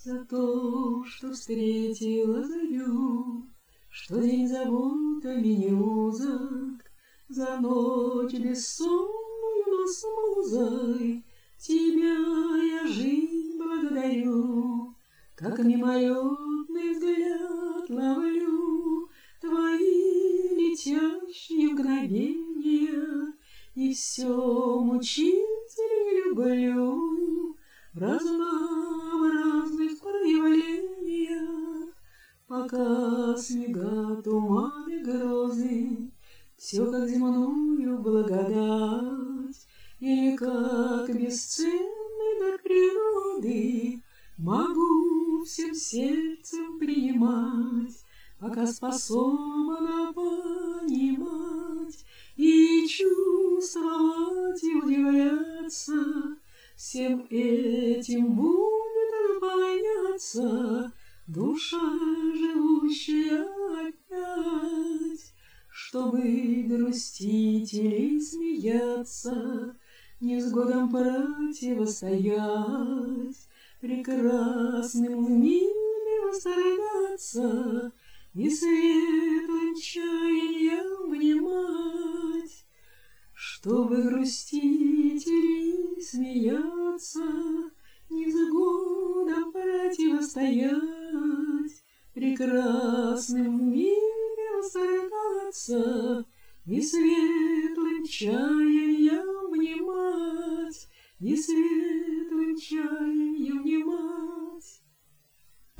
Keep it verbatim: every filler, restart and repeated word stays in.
За то, что встретила зарю, что день заботами не узок, за ночь бессонную, но с музой тебя я жизнь благодарю, как мимолетный взгляд ловлю твои летящие мгновения, и все мучительно люблю в разнообразных проявлениях, пока снега, туманы, грозы, все как земную благодать, или как бесценный дар природы могу всем сердцем принимать, пока способна понимать и чувствовать и удивляться. Всем этим будет наполняться душа, живущая опять, чтобы грустить или смеяться, невзгодам противостоять, прекрасным в мире восторгаться и светлым чаяниям внимать, чтобы грустить или смеяться, невзгодам противостоять, прекрасным в мире восторгаться и светлым чаяниям внимать, и светлым чаяниям внимать.